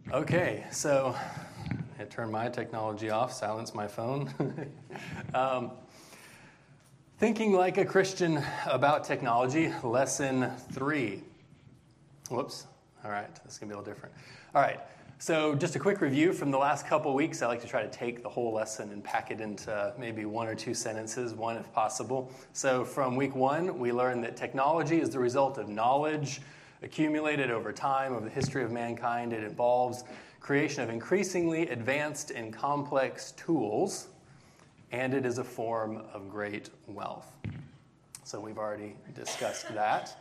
Okay, so I turned my technology off, silenced my phone. Thinking like a Christian about technology, lesson 3. Whoops. All right, this is going to be a little different. All right, so just a quick review from the last couple weeks. I like to try to take the whole lesson and pack it into maybe one or two sentences, one if possible. So from week 1, we learned that technology is the result of knowledge accumulated over time of the history of mankind. It involves creation of increasingly advanced and complex tools, and it is a form of great wealth. So we've already discussed that.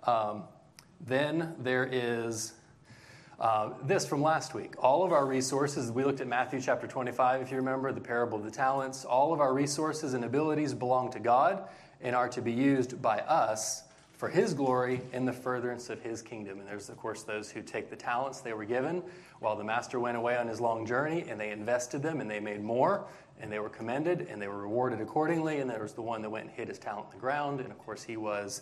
Then there is this from last week. All of our resources, we looked at Matthew chapter 25, if you remember, the parable of the talents. All of our resources and abilities belong to God and are to be used by us for His glory in the furtherance of His kingdom. And there's, of course, those who take the talents they were given while the master went away on his long journey, and they invested them, and they made more, and they were commended, and they were rewarded accordingly. And there was the one that went and hid his talent in the ground, and of course he was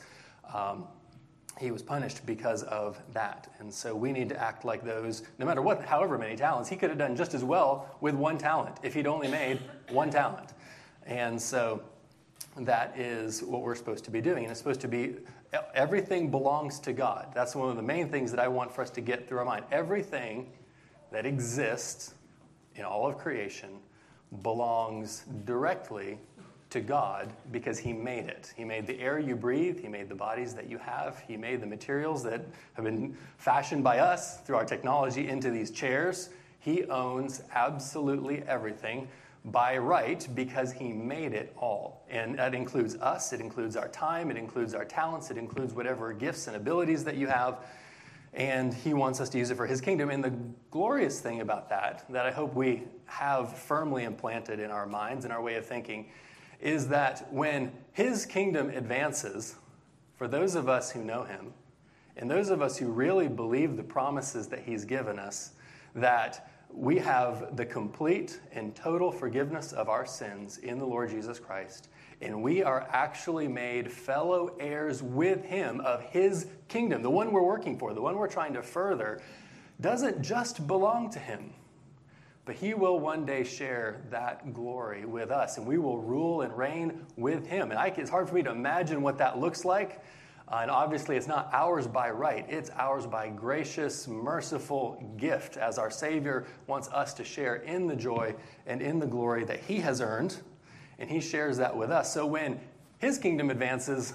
punished because of that. And so we need to act like those, no matter what, however many talents. He could have done just as well with one talent if he'd only made one talent. And so that is what we're supposed to be doing. And it's supposed to be, everything belongs to God. That's one of the main things that I want for us to get through our mind. Everything that exists in all of creation belongs directly to God because He made it. He made the air you breathe. He made the bodies that you have. He made the materials that have been fashioned by us through our technology into these chairs. He owns absolutely everything by right because He made it all. And that includes us. It includes our time. It includes our talents. It includes whatever gifts and abilities that you have. And He wants us to use it for His kingdom. And the glorious thing about that I hope we have firmly implanted in our minds and our way of thinking, is that when His kingdom advances, for those of us who know Him, and those of us who really believe the promises that He's given us, that we have the complete and total forgiveness of our sins in the Lord Jesus Christ, and we are actually made fellow heirs with Him of His kingdom. The one we're working for, the one we're trying to further, doesn't just belong to Him, but He will one day share that glory with us, and we will rule and reign with Him. And it's hard for me to imagine what that looks like. And obviously, it's not ours by right. It's ours by gracious, merciful gift, as our Savior wants us to share in the joy and in the glory that He has earned, and He shares that with us. So when His kingdom advances,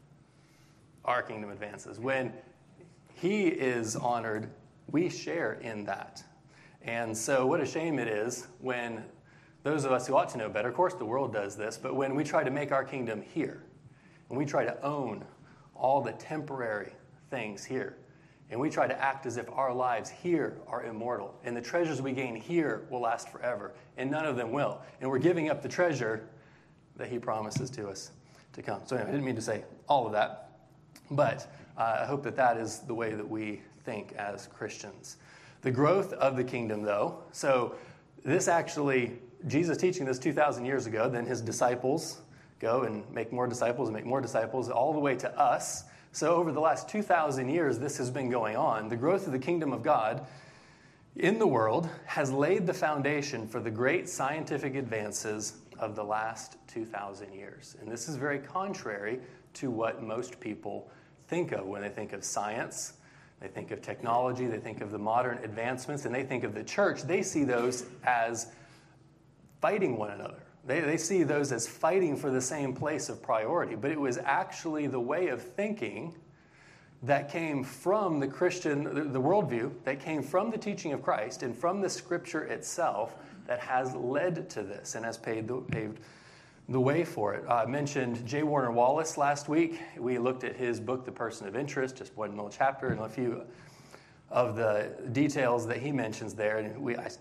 our kingdom advances. When He is honored, we share in that. And so what a shame it is when those of us who ought to know better, of course the world does this, but when we try to make our kingdom here, and we try to own all the temporary things here, and we try to act as if our lives here are immortal, and the treasures we gain here will last forever, and none of them will. And we're giving up the treasure that He promises to us to come. So anyway, I didn't mean to say all of that, but I hope that is the way that we think as Christians. The growth of the kingdom, though, so this actually, Jesus teaching this 2,000 years ago, then His disciples go and make more disciples and make more disciples all the way to us. So over the last 2,000 years, this has been going on. The growth of the kingdom of God in the world has laid the foundation for the great scientific advances of the last 2,000 years. And this is very contrary to what most people think of when they think of science. They think of technology, they think of the modern advancements, and they think of the church. They see those as fighting one another. They see those as fighting for the same place of priority. But it was actually the way of thinking that came from the Christian, the worldview, that came from the teaching of Christ and from the Scripture itself that has led to this and has paved the way for it. I mentioned J. Warner Wallace last week. We looked at his book, The Person of Interest, just one little chapter and a few of the details that he mentions there. And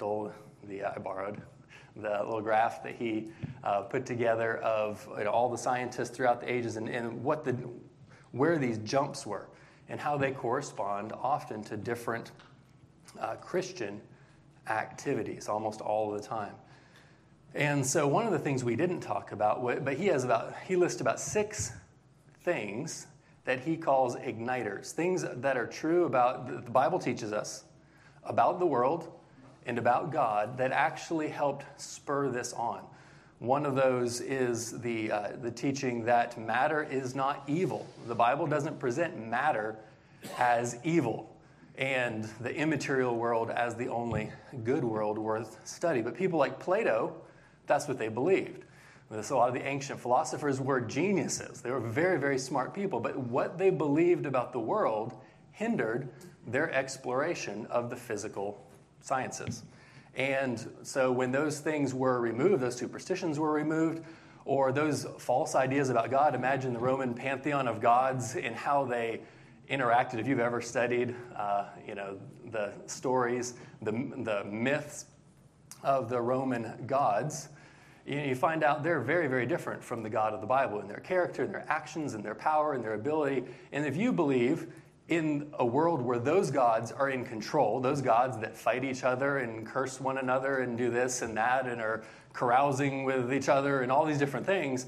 I borrowed the little graph that he put together of all the scientists throughout the ages and where these jumps were and how they correspond often to different Christian activities almost all of the time. And so one of the things we didn't talk about, but he lists about 6 things that he calls igniters, things that are true about, the Bible teaches us, about the world and about God that actually helped spur this on. One of those is the teaching that matter is not evil. The Bible doesn't present matter as evil and the immaterial world as the only good world worth study. But people like Plato, that's what they believed. So a lot of the ancient philosophers were geniuses. They were very, very smart people. But what they believed about the world hindered their exploration of the physical sciences. And so when those things were removed, those superstitions were removed, or those false ideas about God, imagine the Roman pantheon of gods and how they interacted. If you've ever studied, the stories, the myths of the Roman gods, you find out they're very, very different from the God of the Bible in their character, in their actions, in their power, in their ability. And if you believe in a world where those gods are in control, those gods that fight each other and curse one another and do this and that and are carousing with each other and all these different things,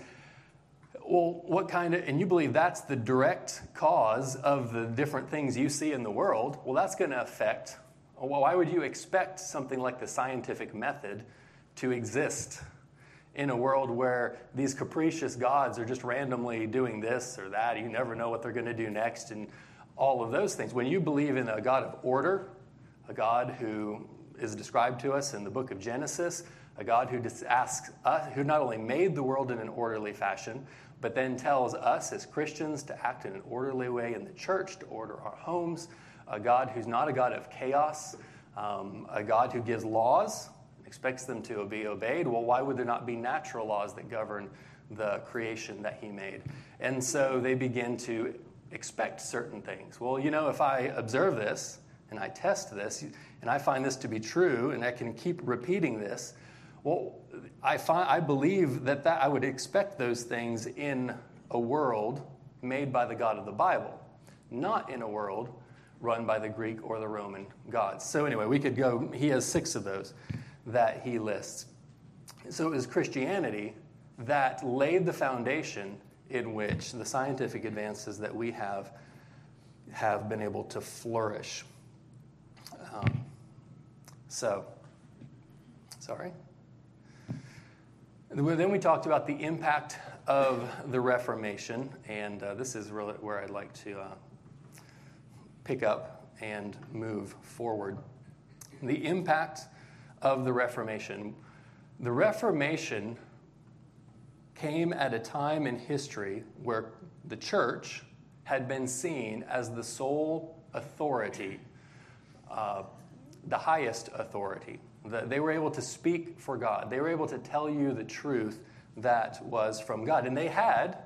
well, and you believe that's the direct cause of the different things you see in the world, well, that's going to affect, well, why would you expect something like the scientific method to exist in a world where these capricious gods are just randomly doing this or that? You never know what they're going to do next and all of those things. When you believe in a God of order, a God who is described to us in the book of Genesis, a God who asks us, who not only made the world in an orderly fashion, but then tells us as Christians to act in an orderly way in the church, to order our homes, a God who's not a God of chaos, a God who gives laws, expects them to be obeyed. Well, why would there not be natural laws that govern the creation that he made? And so they begin to expect certain things. Well, if I observe this and I test this and I find this to be true and I can keep repeating this, well, I believe that I would expect those things in a world made by the God of the Bible, not in a world run by the Greek or the Roman gods. So anyway, we could go, he has 6 of those that he lists. So it was Christianity that laid the foundation in which the scientific advances that we have been able to flourish. Then we talked about the impact of the Reformation, and this is really where I'd like to pick up and move forward. The impact of the Reformation. The Reformation came at a time in history where the church had been seen as the sole authority, the highest authority. They were able to speak for God. They were able to tell you the truth that was from God. And they had,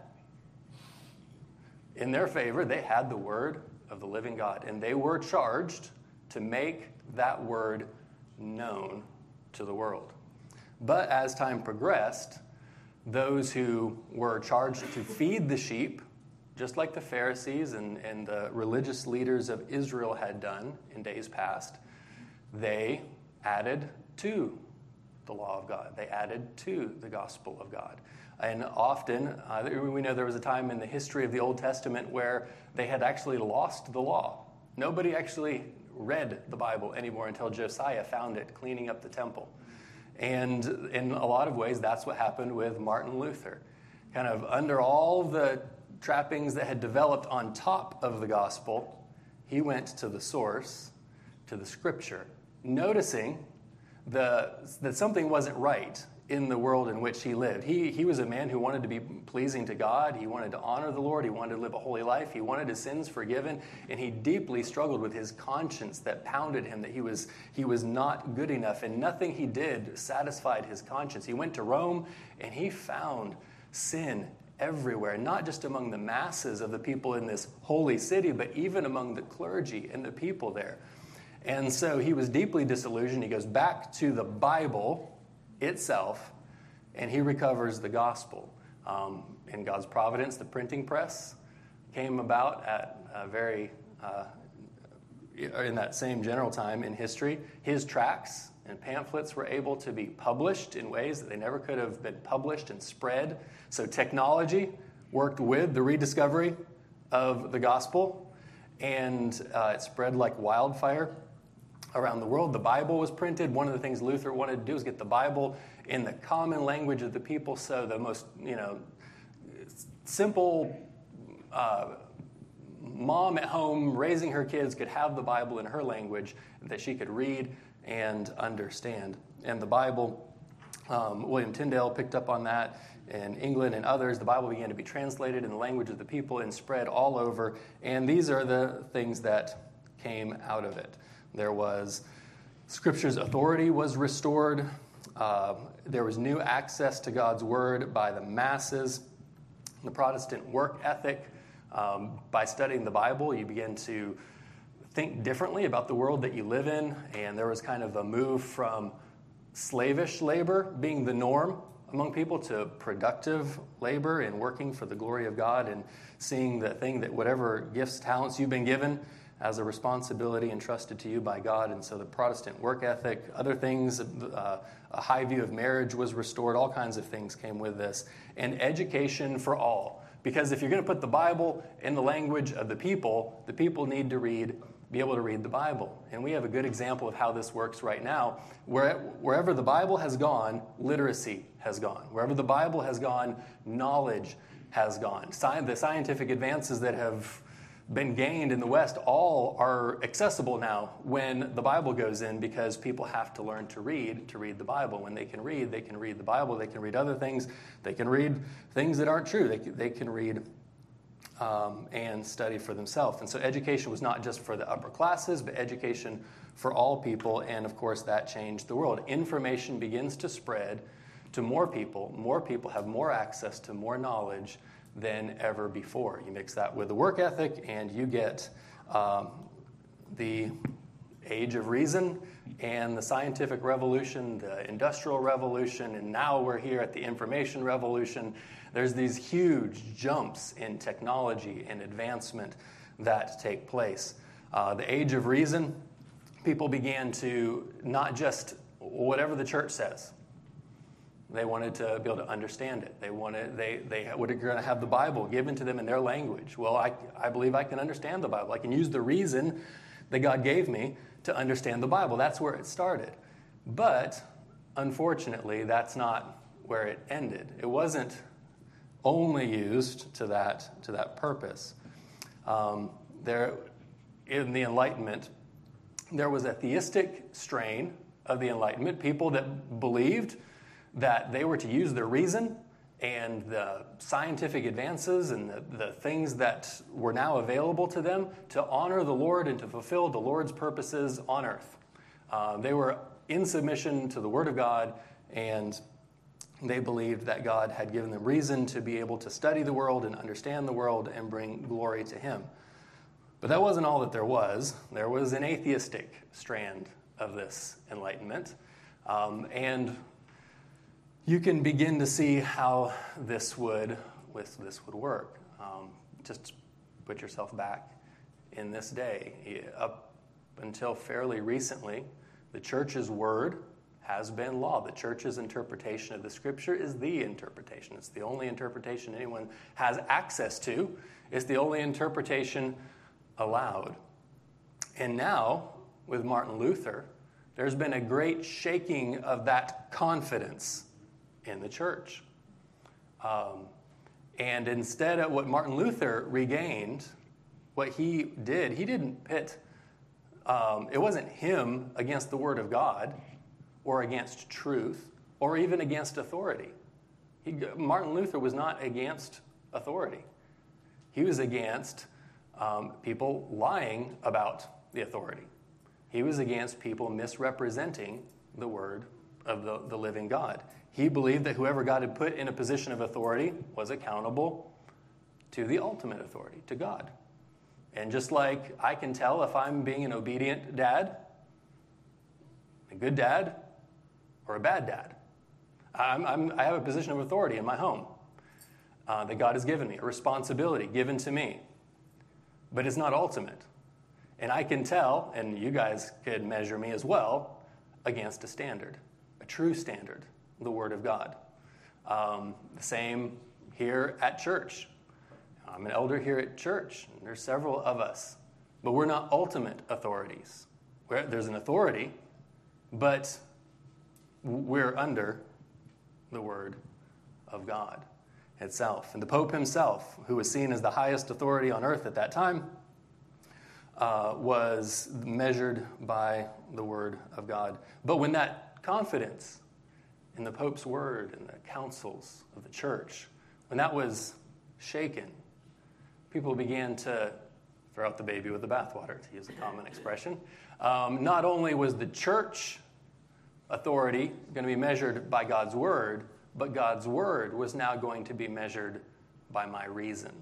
in their favor, they had the word of the living God. And they were charged to make that word known to the world. But as time progressed, those who were charged to feed the sheep, just like the Pharisees and the religious leaders of Israel had done in days past, they added to the law of God. They added to the gospel of God. And often, we know there was a time in the history of the Old Testament where they had actually lost the law. Nobody actually read the Bible anymore until Josiah found it cleaning up the temple. And in a lot of ways, that's what happened with Martin Luther. Kind of under all the trappings that had developed on top of the gospel, he went to the source, to the scripture, noticing that something wasn't right in the world in which he lived. He was a man who wanted to be pleasing to God. He wanted to honor the Lord. He wanted to live a holy life. He wanted his sins forgiven. And he deeply struggled with his conscience that pounded him, that he was not good enough. And nothing he did satisfied his conscience. He went to Rome and he found sin everywhere, not just among the masses of the people in this holy city, but even among the clergy and the people there. And so he was deeply disillusioned. He goes back to the Bible itself, and he recovers the gospel. In God's providence, the printing press came about at in that same general time in history. His tracts and pamphlets were able to be published in ways that they never could have been published and spread. So technology worked with the rediscovery of the gospel, and it spread like wildfire. around the world. The Bible was printed. One of the things Luther wanted to do was get the Bible in the common language of the people, so the most, simple mom at home raising her kids could have the Bible in her language that she could read and understand. And the Bible, William Tyndale picked up on that in England and others. The Bible began to be translated in the language of the people and spread all over. And these are the things that came out of it. There was Scripture's authority was restored. There was new access to God's Word by the masses. The Protestant work ethic, by studying the Bible, you begin to think differently about the world that you live in. And there was kind of a move from slavish labor being the norm among people to productive labor and working for the glory of God and seeing the thing that whatever gifts, talents you've been given as a responsibility entrusted to you by God. And so the Protestant work ethic, other things, a high view of marriage was restored. All kinds of things came with this. And education for all. Because if you're going to put the Bible in the language of the people need to be able to read the Bible. And we have a good example of how this works right now. Wherever the Bible has gone, literacy has gone. Wherever the Bible has gone, knowledge has gone. The scientific advances that have been gained in the West all are accessible now when the Bible goes in, because people have to learn to read the Bible. When they can read the Bible, they can read other things, they can read things that aren't true, they can read and study for themselves. And so education was not just for the upper classes, but education for all people, and of course that changed the world. Information begins to spread to more people. More people have more access to more knowledge than ever before. You mix that with the work ethic, and you get the age of reason and the scientific revolution, the industrial revolution, and now we're here at the information revolution. There's these huge jumps in technology and advancement that take place. The age of reason, people began to not just whatever the church says. They wanted to be able to understand it. They were going to have the Bible given to them in their language. Well, I believe I can understand the Bible. I can use the reason that God gave me to understand the Bible. That's where it started. But unfortunately, that's not where it ended. It wasn't only used to that purpose. There, in the Enlightenment, there was a theistic strain of the Enlightenment. People that believed that they were to use their reason and the scientific advances and the things that were now available to them to honor the Lord and to fulfill the Lord's purposes on earth. They were in submission to the Word of God, and they believed that God had given them reason to be able to study the world and understand the world and bring glory to Him. But that wasn't all that there was. There was an atheistic strand of this Enlightenment. And you can begin to see how this would work. Just put yourself back in this day. Up until fairly recently, the church's word has been law. The church's interpretation of the Scripture is the interpretation. It's the only interpretation anyone has access to. It's the only interpretation allowed. And now, with Martin Luther, there's been a great shaking of that confidence in the church. And instead of what Martin Luther regained, what he did, he didn't pit, it wasn't him against the Word of God or against truth or even against authority. Martin Luther was not against authority. He was against people lying about the authority. He was against people misrepresenting the Word of the living God. He believed that whoever God had put in a position of authority was accountable to the ultimate authority, to God. And just like I can tell if I'm being an obedient dad, a good dad, or a bad dad. I have a position of authority in my home that God has given me, a responsibility given to me. But it's not ultimate. And I can tell, and you guys could measure me as well, against a standard, a true standard, the Word of God. The same here at church. I'm an elder here at church, and there's several of us. But we're not ultimate authorities. there's an authority, but we're under the Word of God itself. And the Pope himself, who was seen as the highest authority on earth at that time, was measured by the Word of God. But when that confidence in the Pope's word and the councils of the church, when that was shaken, people began to throw out the baby with the bathwater, to use a common expression. Not only was the church authority going to be measured by God's word, but God's word was now going to be measured by my reason.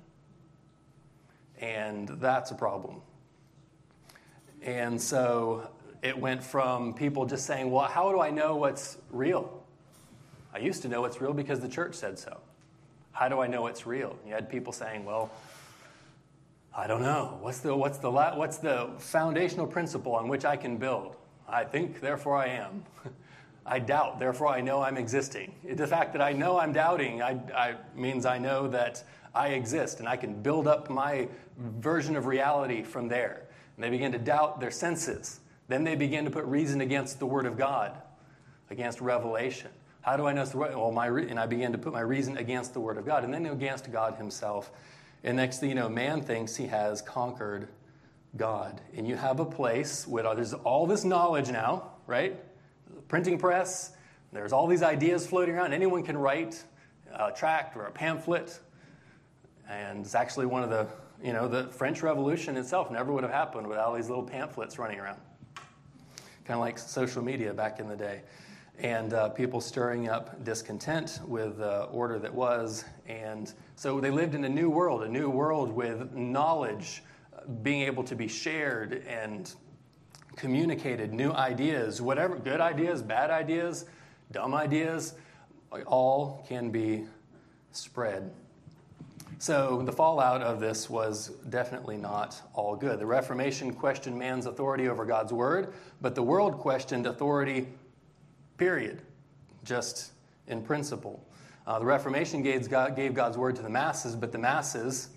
And that's a problem. And so it went from people just saying, well, how do I know what's real? I used to know what's real because the church said so. How do I know what's real? You had people saying, well, I don't know. What's the foundational principle on which I can build? I think, therefore I am. I doubt, therefore I know I'm existing. The fact that I know I'm doubting means I know that I exist, and I can build up my version of reality from there. And they begin to doubt their senses. Then they begin to put reason against the Word of God, against revelation. How do I know? And I began to put my reason against the Word of God, and then against God himself. And next thing you know, man thinks he has conquered God. And you have a place where there's all this knowledge now, right? Printing press, there's all these ideas floating around. Anyone can write a tract or a pamphlet. And it's actually one of the French Revolution itself never would have happened without all these little pamphlets running around. Kind of like social media back in the day. And people stirring up discontent with the order that was. And so they lived in a new world with knowledge being able to be shared and communicated, new ideas, whatever, good ideas, bad ideas, dumb ideas, all can be spread. So the fallout of this was definitely not all good. The Reformation questioned man's authority over God's word, but the world questioned authority, period, just in principle. The Reformation gave God's word to the masses, but the masses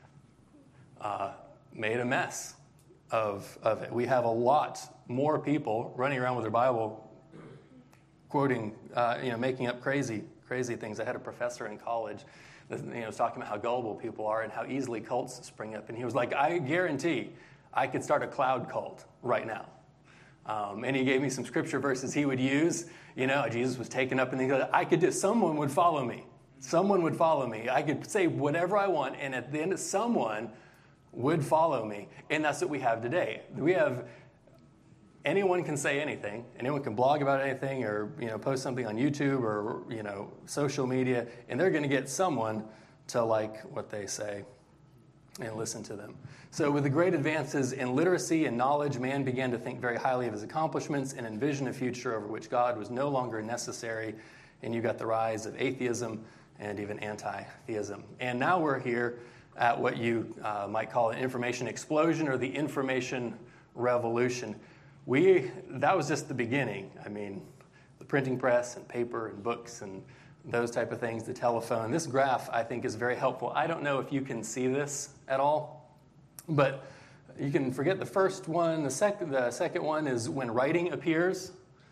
made a mess of it. We have a lot more people running around with their Bible, quoting, making up crazy things. I had a professor in college that was talking about how gullible people are and how easily cults spring up. And he was like, I guarantee I could start a cloud cult right now. And he gave me some scripture verses he would use. Jesus was taken up, and he goes, I could do. Someone would follow me. Someone would follow me. I could say whatever I want, and at the end, someone would follow me. And that's what we have today. We have anyone can say anything. Anyone can blog about anything, or post something on YouTube or social media, and they're going to get someone to like what they say and listen to them. So with the great advances in literacy and knowledge, man began to think very highly of his accomplishments and envision a future over which God was no longer necessary. And you got the rise of atheism and even anti-theism. And now we're here at what you might call an information explosion or the information revolution. That was just the beginning. I mean, the printing press and paper and books and those type of things, the telephone. This graph, I think, is very helpful. I don't know if you can see this at all, but you can forget the first one. The second one is when writing appears.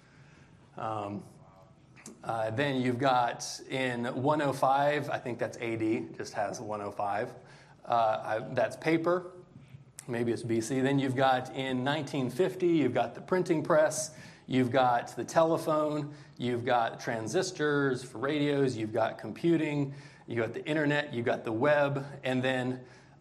Then you've got in 105, I think that's AD, just has 105. That's paper. Maybe it's BC. Then you've got in 1950, you've got the printing press. You've got the telephone. You've got transistors for radios. You've got computing. You've got the internet. You've got the web. And then,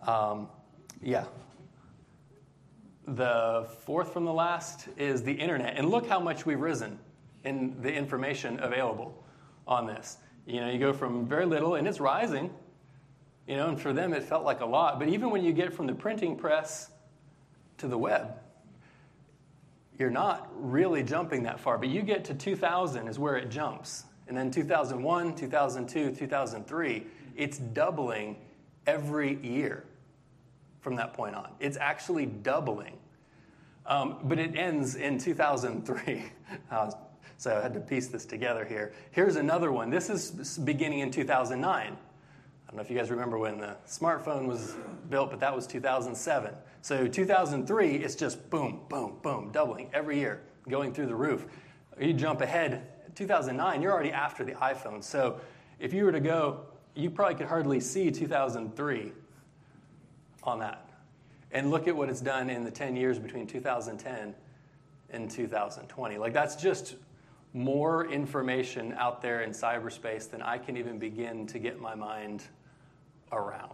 the fourth from the last is the internet. And look how much we've risen in the information available on this. You go from very little, and it's rising. And for them it felt like a lot. But even when you get from the printing press to the web, you're not really jumping that far. But you get to 2000 is where it jumps. And then 2001, 2002, 2003, it's doubling every year from that point on. It's actually doubling. But it ends in 2003. So I had to piece this together here. Here's another one. This is beginning in 2009. I don't know if you guys remember when the smartphone was built, but that was 2007. So 2003, it's just boom, boom, boom, doubling every year, going through the roof. You jump ahead, 2009, you're already after the iPhone. So if you were to go, you probably could hardly see 2003 on that. And look at what it's done in the 10 years between 2010 and 2020. Like, that's just more information out there in cyberspace than I can even begin to get my mind around.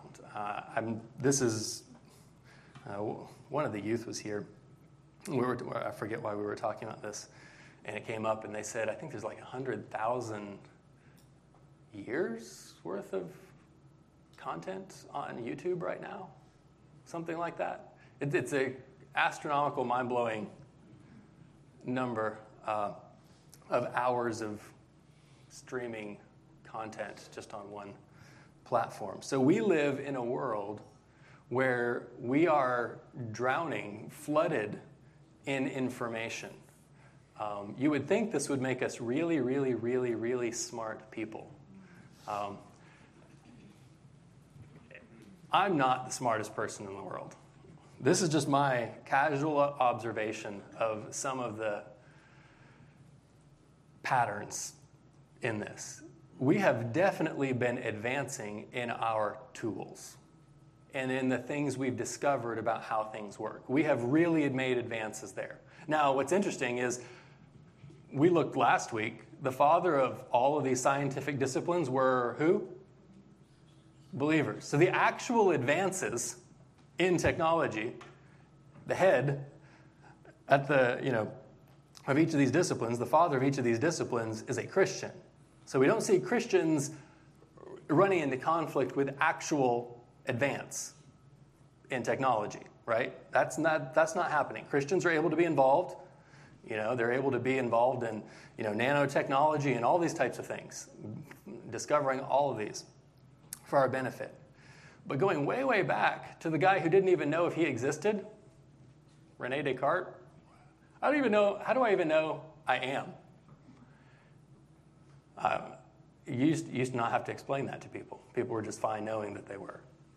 One of the youth was here. I forget why we were talking about this, and it came up, and they said, I think there's like 100,000 years worth of content on YouTube right now, something like that. It's a astronomical, mind-blowing number of hours of streaming content just on one platform. So we live in a world where we are drowning, flooded in information. You would think this would make us really, really, really, really smart people. I'm not the smartest person in the world. This is just my casual observation of some of the patterns in this. We have definitely been advancing in our tools and in the things we've discovered about how things work. We have really made advances there. Now, what's interesting is we looked last week, the father of all of these scientific disciplines were who? Believers. So the actual advances in technology, the head at of each of these disciplines, the father of each of these disciplines is a Christian. So we don't see Christians running into conflict with actual advance in technology, right? That's not happening. Christians are able to be involved. They're able to be involved in, nanotechnology and all these types of things, discovering all of these for our benefit. But going way, way back to the guy who didn't even know if he existed, Rene Descartes, how do I even know I am? You used to not have to explain that to people. People were just fine knowing that they were.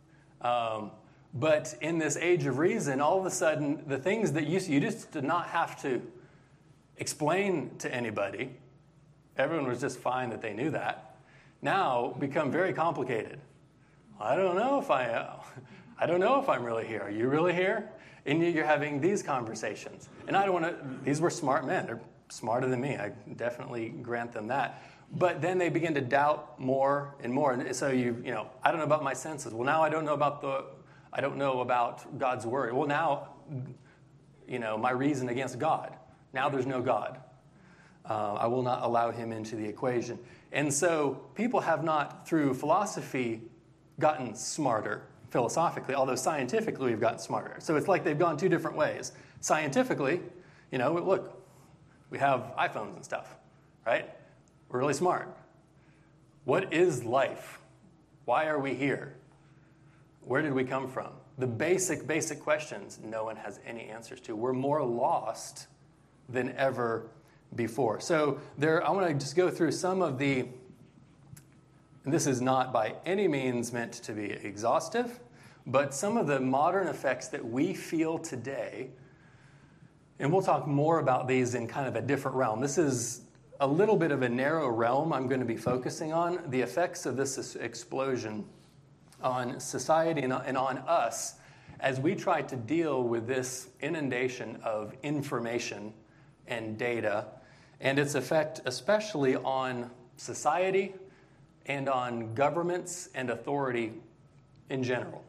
But in this age of reason, all of a sudden, the things that you just did not have to explain to anybody, everyone was just fine that they knew that, now become very complicated. I don't know if I'm really here. Are you really here? And you're having these conversations. And these were smart men. They're smarter than me. I definitely grant them that. But then they begin to doubt more and more. And so I don't know about my senses. Well, now I don't know about God's word. Well, now, my reason against God. Now there's no God. I will not allow him into the equation. And so people have not, through philosophy, gotten smarter philosophically, although scientifically we've gotten smarter. So it's like they've gone two different ways. Scientifically, look, we have iPhones and stuff, right? We're really smart. What is life? Why are we here? Where did we come from? The basic questions no one has any answers to. We're more lost than ever before. So I want to just go through some of the, and this is not by any means meant to be exhaustive, but some of the modern effects that we feel today, and we'll talk more about these in kind of a different realm. This is a little bit of a narrow realm I'm going to be focusing on, the effects of this explosion on society and on us as we try to deal with this inundation of information and data and its effect especially on society and on governments and authority in general.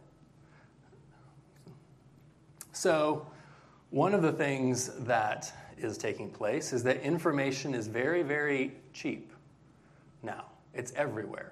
So one of the things that is taking place is that information is very, very cheap now. It's everywhere.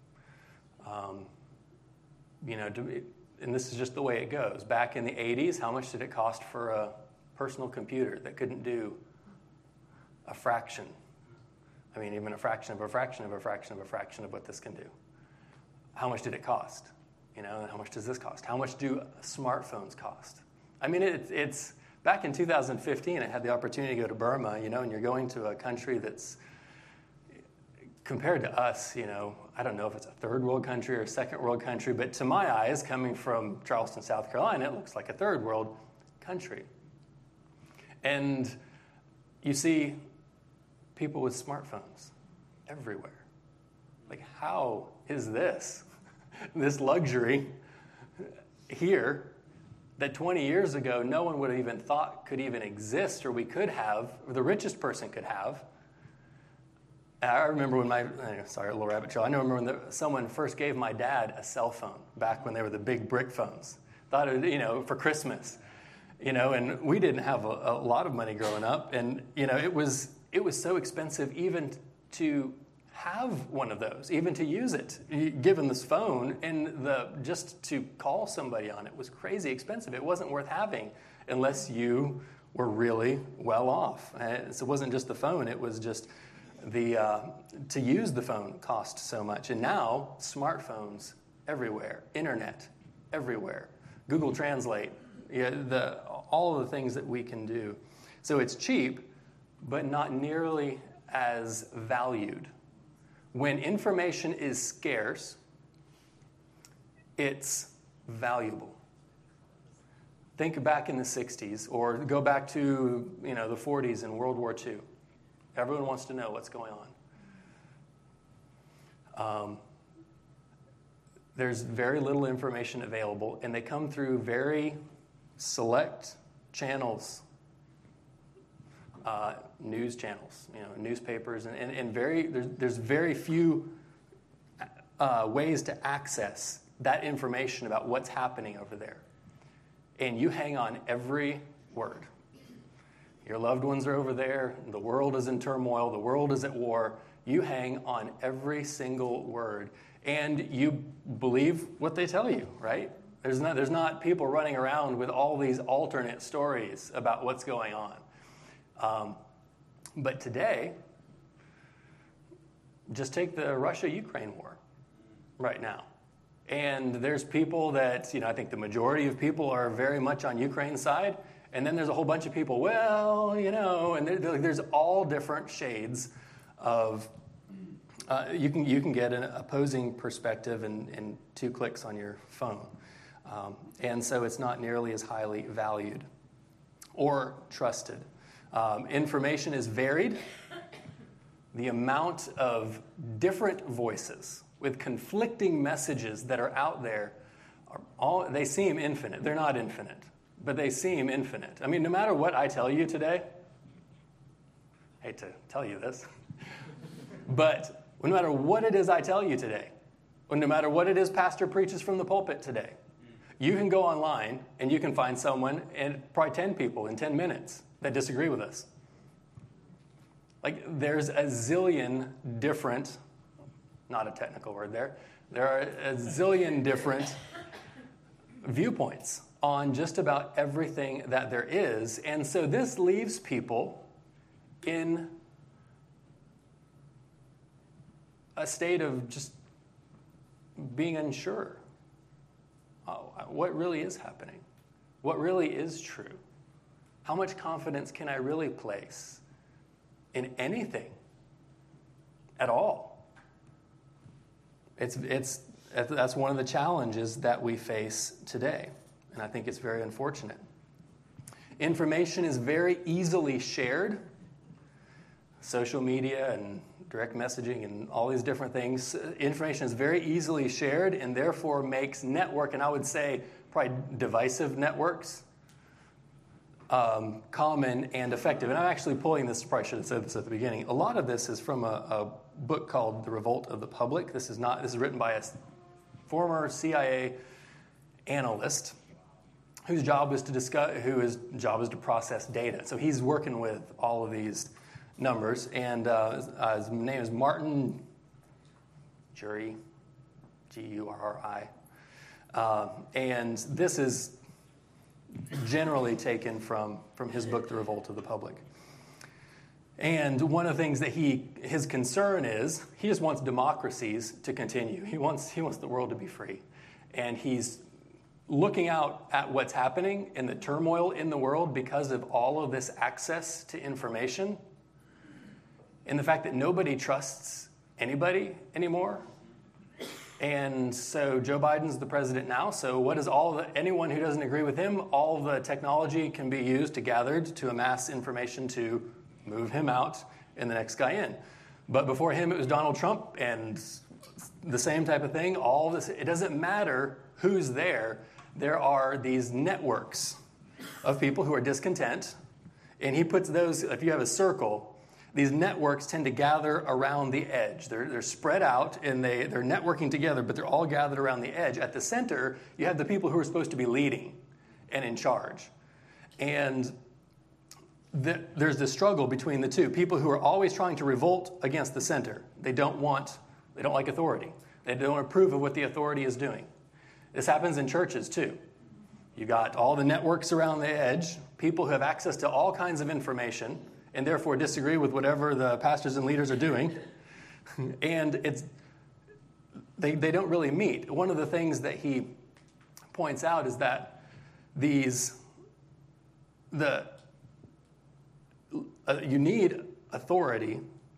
And this is just the way it goes. Back in the 80s, how much did it cost for a personal computer that couldn't do a fraction? I mean, even a fraction of a fraction of a fraction of a fraction of what this can do. How much did it cost? And how much does this cost? How much do smartphones cost? I mean, it's back in 2015, I had the opportunity to go to Burma, and you're going to a country that's compared to us, I don't know if it's a third world country or a second world country, but to my eyes, coming from Charleston, South Carolina, it looks like a third world country. And you see people with smartphones everywhere. Like, how is this luxury here that 20 years ago no one would have even thought could even exist, or we could have, or the richest person could have? I remember when sorry, a little rabbit trail. I remember when someone first gave my dad a cell phone back when they were the big brick phones. Thought it, for Christmas, and we didn't have a lot of money growing up, and it was so expensive even to have one of those, even to use it. Given this phone, and just to call somebody on it was crazy expensive. It wasn't worth having unless you were really well off. So it wasn't just the phone; it was just to use the phone cost so much. And now, smartphones everywhere, internet everywhere, Google Translate, all of the things that we can do. So it's cheap, but not nearly as valued. When information is scarce, it's valuable. Think back in the 60s, or go back to the 40s and World War II. Everyone wants to know what's going on. There's very little information available, and they come through very select channels, news channels, newspapers, and there's very few ways to access that information about what's happening over there. And you hang on every word. Your loved ones are over there. The world is in turmoil. The world is at war. You hang on every single word, and you believe what they tell you, right? There's not people running around with all these alternate stories about what's going on. But today, just take the Russia-Ukraine war right now. And there's people that, I think the majority of people are very much on Ukraine's side. And then there's a whole bunch of people, and there's all different shades of, you can get an opposing perspective in 2 clicks on your phone. And so it's not nearly as highly valued or trusted. Information is varied. The amount of different voices with conflicting messages that are out there, they seem infinite. They're not infinite, but they seem infinite. I mean, no matter what I tell you today, I hate to tell you this, but no matter what it is I tell you today, or no matter what it is pastor preaches from the pulpit today, you can go online and you can find someone, and probably 10 people in 10 minutes that disagree with us. Like, there's a zillion different, not a technical word there are a zillion different viewpoints on just about everything that there is. And so this leaves people in a state of just being unsure. What really is happening? What really is true? How much confidence can I really place in anything at all? That's one of the challenges that we face today, and I think it's very unfortunate. Information is very easily shared. Social media and direct messaging and all these different things. Information is very easily shared and therefore makes network, and I would say probably divisive networks, common and effective. And I'm actually pulling this, probably should have said this at the beginning. A lot of this is from a book called The Revolt of the Public. This is written by a former CIA analyst whose job is to process data. So he's working with all of these numbers, and his name is Martin Gurri, Gurri, and this is generally taken from his book, The Revolt of the Public. And one of the things that his concern is, he just wants democracies to continue. He wants the world to be free, and he's looking out at what's happening in the turmoil in the world because of all of this access to information. And the fact that nobody trusts anybody anymore. And so Joe Biden's the president now. So what is anyone who doesn't agree with him, all the technology can be used to amass information to move him out and the next guy in. But before him, it was Donald Trump and the same type of thing. All this, it doesn't matter who's there. There are these networks of people who are discontent. And he puts those, if you have a circle, these networks tend to gather around the edge. They're spread out and they're networking together, but they're all gathered around the edge. At the center, you have the people who are supposed to be leading and in charge. And there's this struggle between the two. People who are always trying to revolt against the center. They don't like authority. They don't approve of what the authority is doing. This happens in churches too. You got all the networks around the edge, people who have access to all kinds of information, and therefore disagree with whatever the pastors and leaders are doing. And they don't really meet. One of the things that he points out is that you need authority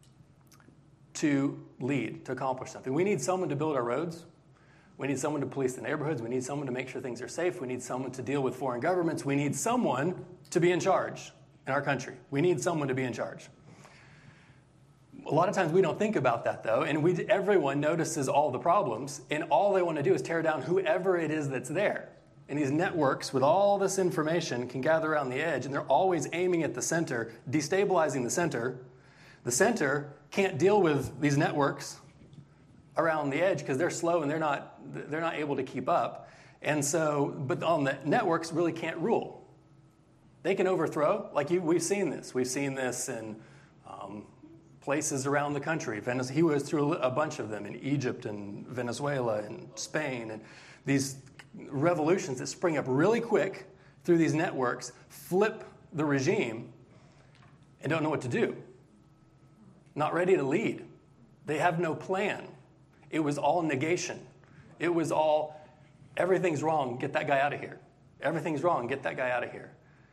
to lead, to accomplish something. We need someone to build our roads. We need someone to police the neighborhoods. We need someone to make sure things are safe. We need someone to deal with foreign governments. We need someone to be in charge in our country. We need someone to be in charge. A lot of times we don't think about that, though, and everyone notices all the problems, and all they want to do is tear down whoever it is that's there. And these networks with all this information can gather around the edge, and they're always aiming at the center, destabilizing the center. The center can't deal with these networks around the edge because they're slow and they're not able to keep up. And so, but on the networks really can't rule. They can overthrow, we've seen this. We've seen this in places around the country. He was through a bunch of them in Egypt and Venezuela and Spain. And these revolutions that spring up really quick through these networks flip the regime and don't know what to do. Not ready to lead. They have no plan. It was all negation. It was all, everything's wrong, get that guy out of here. Everything's wrong, get that guy out of here.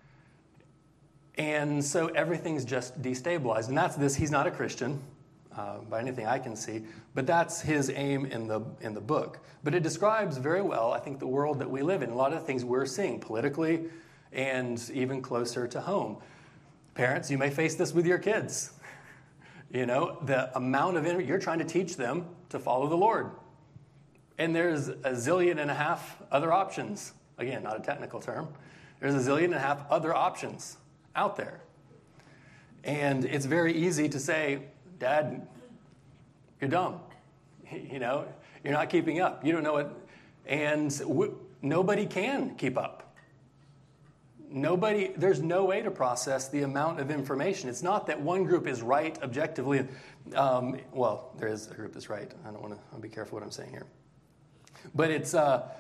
And so everything's just destabilized. And that's this. He's not a Christian by anything I can see, but that's his aim in the book. But it describes very well, I think, the world that we live in. A lot of the things we're seeing politically and even closer to home. Parents, you may face this with your kids. You know, the amount of you're trying to teach them to follow the Lord. And there's a zillion and a half other options. Again, not a technical term. There's a zillion and a half other options out there. And it's very easy to say, Dad, you're dumb. You know, you're not keeping up. You don't know what. And nobody can keep up. There's no way to process the amount of information. It's not that one group is right objectively. Well, there is a group that's right. I'll be careful what I'm saying here. But it's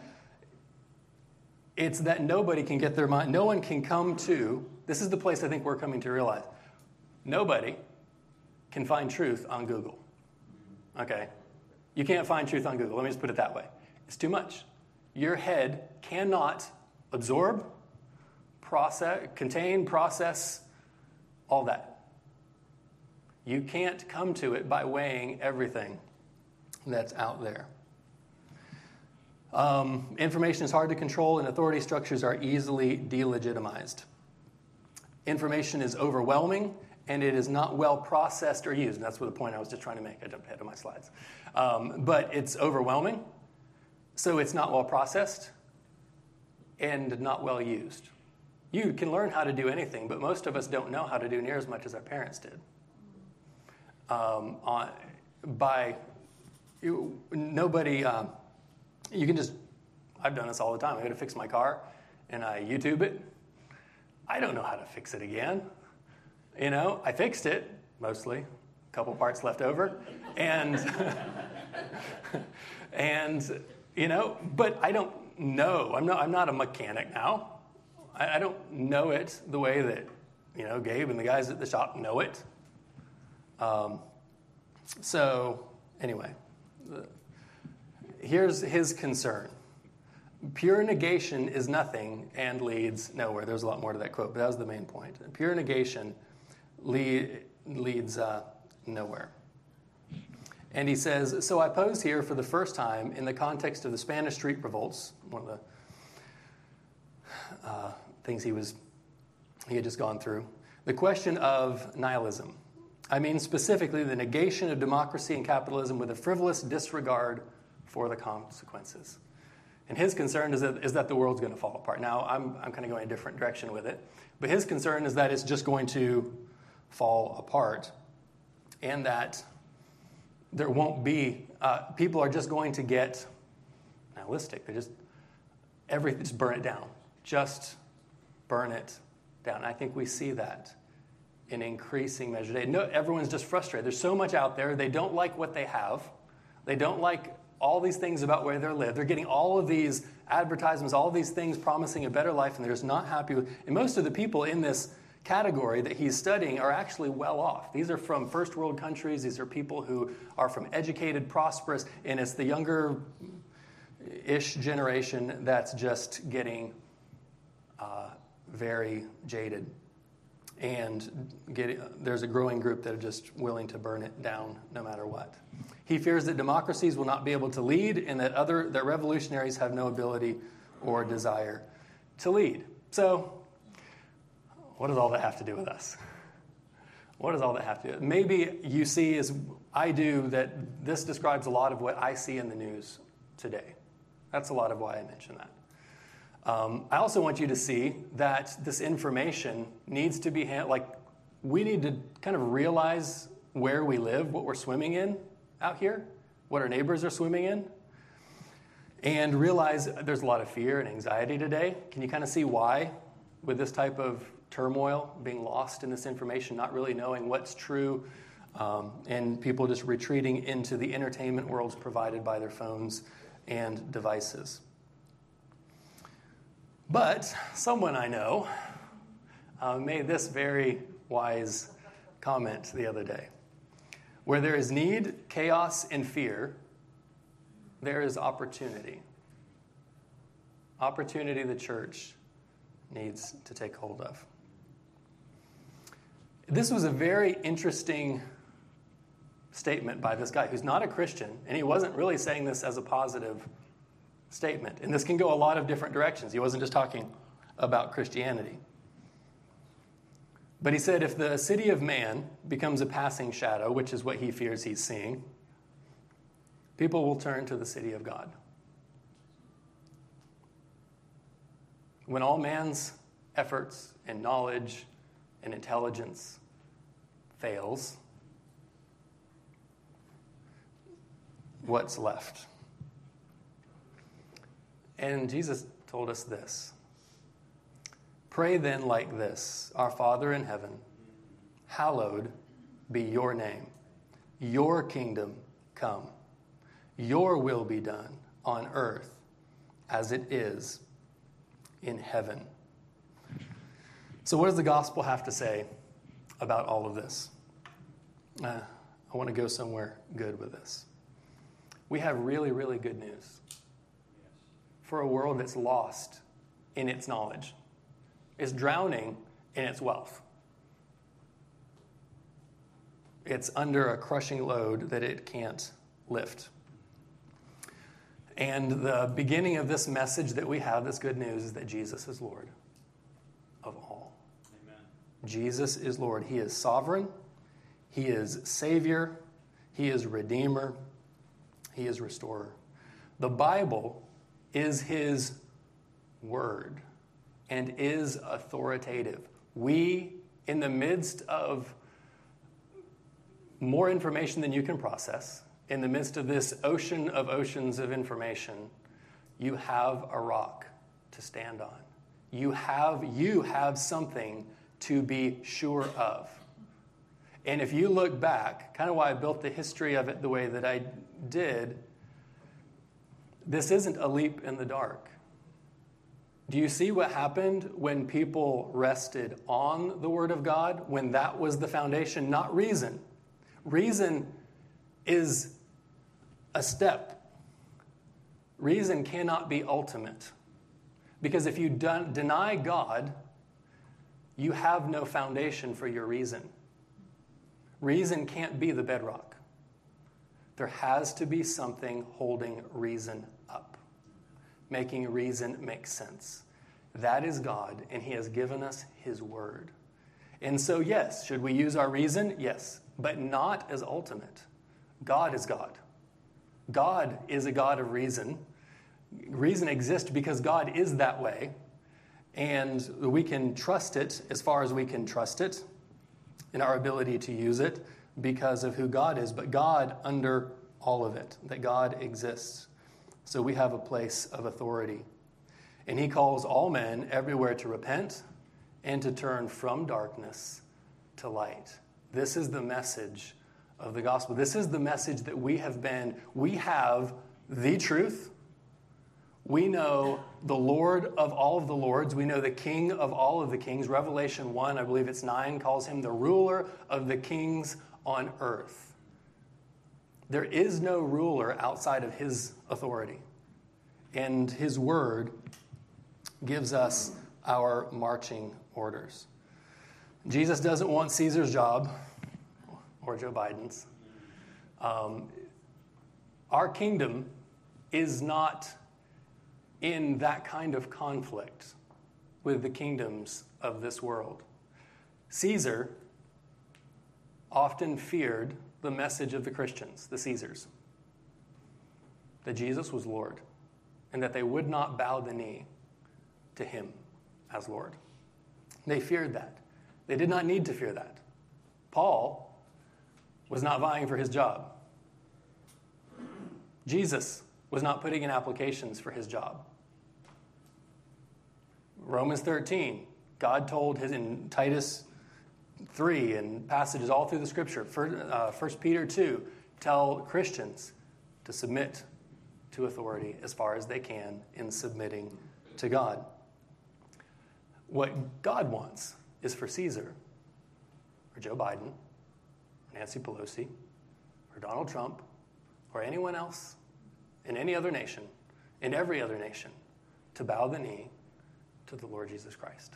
that nobody can get their mind, no one can come to, this is the place I think we're coming to realize. Nobody can find truth on Google. Okay? You can't find truth on Google. Let me just put it that way. It's too much. Your head cannot absorb, contain, process, all that. You can't come to it by weighing everything that's out there. Information is hard to control, and authority structures are easily delegitimized. Information is overwhelming, and it is not well processed or used. And that's what the point I was just trying to make. I jumped ahead of my slides. But it's overwhelming, so it's not well processed and not well used. You can learn how to do anything, but most of us don't know how to do near as much as our parents did. You can just, I've done this all the time. I go to fix my car, and I YouTube it. I don't know how to fix it again. You know, I fixed it, mostly. A couple parts left over. And, you know, but I don't know. I'm not a mechanic now. I don't know it the way that, you know, Gabe and the guys at the shop know it. So, anyway, here's his concern. Pure negation is nothing and leads nowhere. There's a lot more to that quote, but that was the main point. Pure negation leads nowhere. And he says, so I pose here for the first time in the context of the Spanish street revolts, one of the things he had just gone through, the question of nihilism. I mean specifically the negation of democracy and capitalism with a frivolous disregard for the consequences. And his concern is that the world's going to fall apart. Now, I'm kind of going a different direction with it. But his concern is that it's just going to fall apart. And that there won't be, people are just going to get nihilistic. They just burn it down. Just burn it down. I think we see that in increasing measure. Everyone's just frustrated. There's so much out there. They don't like what they have. They don't like all these things about where they live. They're getting all of these advertisements, all of these things promising a better life, and they're just not happy with. And most of the people in this category that he's studying are actually well off. These are from first world countries. These are people who are from educated, prosperous, and it's the younger-ish generation that's just getting very jaded. And there's a growing group that are just willing to burn it down no matter what. He fears that democracies will not be able to lead and that revolutionaries have no ability or desire to lead. So, what does all that have to do with us? What does all that have to do? Maybe you see, as I do, that this describes a lot of what I see in the news today. That's a lot of why I mention that. I also want you to see that this information needs to be we need to kind of realize where we live, what we're swimming in out here, what our neighbors are swimming in, and realize there's a lot of fear and anxiety today. Can you kind of see why, with this type of turmoil, being lost in this information, not really knowing what's true, and people just retreating into the entertainment worlds provided by their phones and devices? But someone I know made this very wise comment the other day. Where there is need, chaos, and fear, there is opportunity. Opportunity the church needs to take hold of. This was a very interesting statement by this guy who's not a Christian, and he wasn't really saying this as a positive statement. And this can go a lot of different directions. He wasn't just talking about Christianity. But he said, if the city of man becomes a passing shadow, which is what he fears he's seeing, people will turn to the city of God. When all man's efforts and knowledge and intelligence fails, what's left? And Jesus told us this. Pray then like this, our Father in heaven, hallowed be your name. Your kingdom come. Your will be done on earth as it is in heaven. So what does the gospel have to say about all of this? I want to go somewhere good with this. We have really, really good news for a world that's lost in its knowledge. It's drowning in its wealth. It's under a crushing load that it can't lift. And the beginning of this message that we have, this good news, is that Jesus is Lord of all. Amen. Jesus is Lord. He is sovereign. He is Savior. He is Redeemer. He is Restorer. The Bible is His Word and is authoritative. We, in the midst of more information than you can process, in the midst of this ocean of oceans of information, you have a rock to stand on. You have something to be sure of. And if you look back, kind of why I built the history of it the way that I did, this isn't a leap in the dark. Do you see what happened when people rested on the Word of God? When that was the foundation, not reason. Reason is a step. Reason cannot be ultimate. Because if you deny God, you have no foundation for your reason. Reason can't be the bedrock. There has to be something holding reason up, making reason make sense. That is God, and he has given us his word. And so, yes, should we use our reason? Yes, but not as ultimate. God is God. God is a God of reason. Reason exists because God is that way, and we can trust it as far as we can trust it in our ability to use it because of who God is, but God under all of it, that God exists. So we have a place of authority. And he calls all men everywhere to repent and to turn from darkness to light. This is the message of the gospel. This is the message that we have the truth. We know the Lord of all of the lords. We know the King of all of the kings. Revelation 1, I believe it's 9, calls him the ruler of the kings on earth. There is no ruler outside of his authority. And his word gives us our marching orders. Jesus doesn't want Caesar's job or Joe Biden's. Our kingdom is not in that kind of conflict with the kingdoms of this world. Caesar often feared the message of the Christians, the Caesars, that Jesus was Lord and that they would not bow the knee to him as Lord. They feared that. They did not need to fear that. Paul was not vying for his job. Jesus was not putting in applications for his job. Romans 13, God told in Titus 3 and passages all through the scripture, 1 Peter 2, tell Christians to submit to authority as far as they can in submitting to God. What God wants is for Caesar, or Joe Biden, or Nancy Pelosi, or Donald Trump, or anyone else in any other nation, in every other nation, to bow the knee to the Lord Jesus Christ.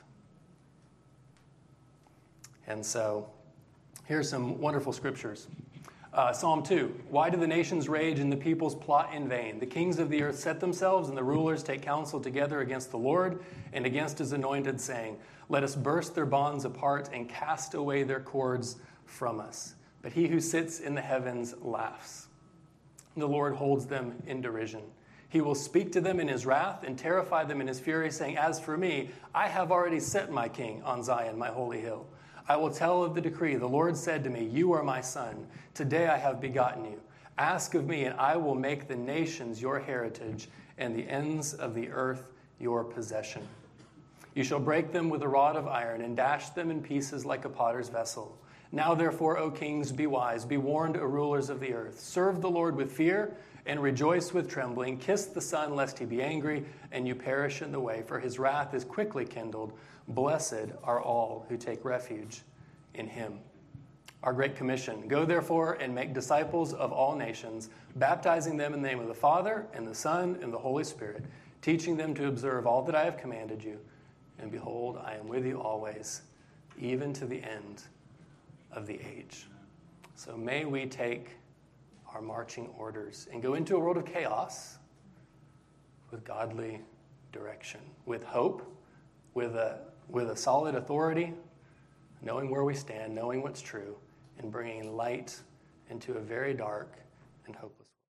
And so, here's some wonderful scriptures. Psalm 2, why do the nations rage and the peoples plot in vain? The kings of the earth set themselves and the rulers take counsel together against the Lord and against his anointed, saying, let us burst their bonds apart and cast away their cords from us. But he who sits in the heavens laughs. The Lord holds them in derision. He will speak to them in his wrath and terrify them in his fury, saying, as for me, I have already set my king on Zion, my holy hill. I will tell of the decree. The Lord said to me, you are my son. Today I have begotten you. Ask of me, and I will make the nations your heritage and the ends of the earth your possession. You shall break them with a rod of iron and dash them in pieces like a potter's vessel. Now therefore, O kings, be wise. Be warned, O rulers of the earth. Serve the Lord with fear and rejoice with trembling. Kiss the Son, lest he be angry and you perish in the way, for his wrath is quickly kindled. Blessed are all who take refuge in him. Our Great Commission. Go therefore and make disciples of all nations, baptizing them in the name of the Father and the Son and the Holy Spirit, teaching them to observe all that I have commanded you. And behold, I am with you always, even to the end of the age. So may we take our marching orders and go into a world of chaos with godly direction, with hope, with a solid authority, knowing where we stand, knowing what's true, and bringing light into a very dark and hopeless